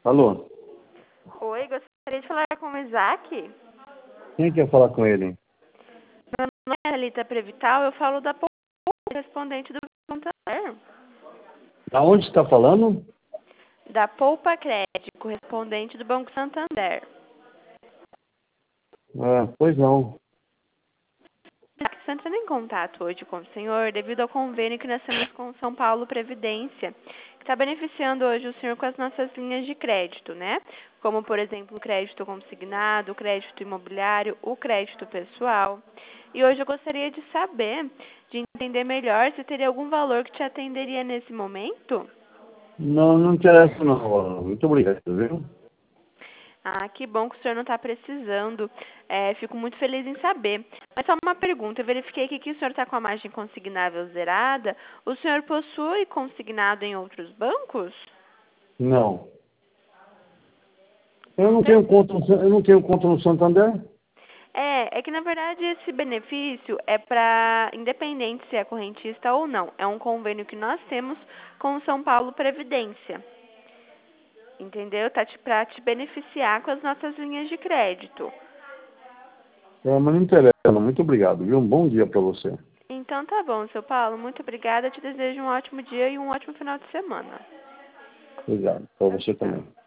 Alô? Oi, gostaria de falar com o Isaac. Quem quer falar com ele? Meu nome é Alita Prevital, eu falo da Poupa, correspondente do Banco Santander. Da onde está falando? Da Poupa Crédito, correspondente do Banco Santander. Pois não. Estou entrando em contato hoje com o senhor devido ao convênio que nós temos com o São Paulo Previdência, que está beneficiando hoje o senhor com as nossas linhas de crédito, né? Como, por exemplo, o crédito consignado, o crédito imobiliário, o crédito pessoal. E hoje eu gostaria de saber, de entender melhor se teria algum valor que te atenderia nesse momento. Não, não interessa não. Muito obrigado, viu? Ah, que bom que o senhor não está precisando. Fico muito feliz em saber. Mas só uma pergunta, eu verifiquei aqui que o senhor está com a margem consignável zerada. O senhor possui consignado em outros bancos? Não. Eu não tenho conta no Santander. É que na verdade esse benefício é para, independente se é correntista ou não, é um convênio que nós temos com o São Paulo Previdência. Entendeu? Para te beneficiar com as nossas linhas de crédito. Mas não interessa. Muito obrigado, viu? Um bom dia para você. Então tá bom, seu Paulo. Muito obrigada. Te desejo um ótimo dia e um ótimo final de semana. Obrigado. Para Tchau, você tchau. também.